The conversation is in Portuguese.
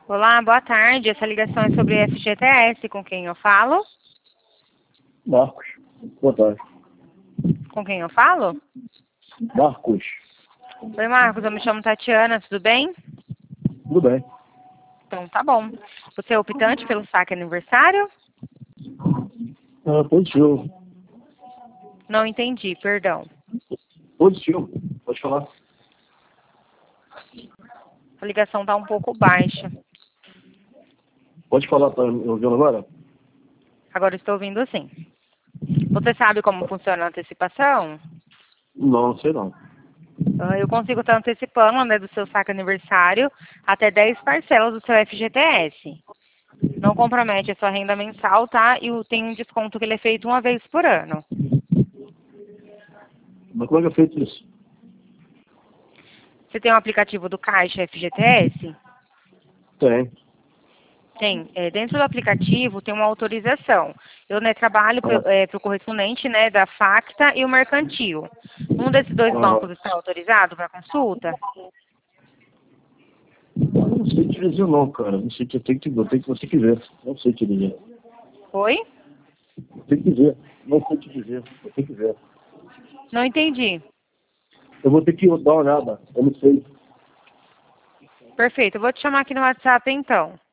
Olá, boa tarde. Essa ligação é sobre FGTS. Com quem eu falo? Marcos. Boa tarde. Com quem eu falo? Marcos. Oi, Marcos. Eu me chamo Tatiana. Tudo bem? Tudo bem. Então, tá bom. Você é optante pelo saque aniversário? Positivo. Não entendi, perdão. Positivo. Pode falar. A ligação tá um pouco baixa. Pode falar, tá me ouvindo agora? Agora estou ouvindo sim. Você sabe como funciona a antecipação? Não sei não. Eu consigo estar antecipando, né, do seu saque aniversário até 10 parcelas do seu FGTS. Não compromete a sua renda mensal, tá? Tem um desconto que ele é feito uma vez por ano. Mas como é que é feito isso? Você tem um aplicativo do Caixa FGTS? Tem. Tem. Dentro do aplicativo tem uma autorização. Eu, né, trabalho para o correspondente, né, da Facta e o Mercantil. Um desses dois bancos está autorizado para consulta? Eu não sei te dizer não, cara. Não sei, eu tenho que você que ver. Não sei te dizer. Oi? Tem que ver. Não sei te dizer. Eu tenho que ver. Não entendi. Eu vou ter que dar uma olhada. Eu não sei. Perfeito. Eu vou te chamar aqui no WhatsApp então.